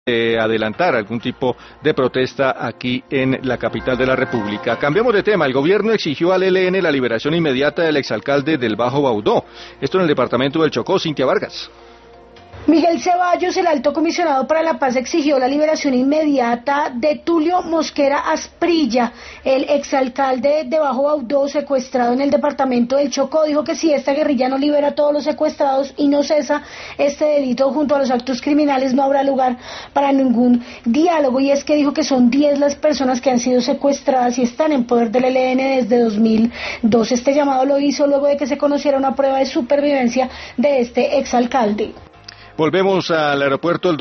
adelantar algún tipo de protesta aquí en la capital de la República. Cambiamos de tema. El gobierno exigió al ELN la liberación inmediata del exalcalde del Bajo Baudó. Esto en el departamento del Chocó. Cintia Vargas. Miguel Ceballos, el alto comisionado para la paz, exigió la liberación inmediata de Tulio Mosquera Asprilla, el exalcalde de Bajo Baudó, secuestrado en el departamento del Chocó. Dijo que si esta guerrilla no libera a todos los secuestrados y no cesa este delito junto a los actos criminales, no habrá lugar para ningún diálogo. Y es que dijo que son 10 las personas que han sido secuestradas y están en poder del ELN desde 2002. Este llamado lo hizo luego de que se conociera una prueba de supervivencia de este exalcalde. Volvemos al aeropuerto.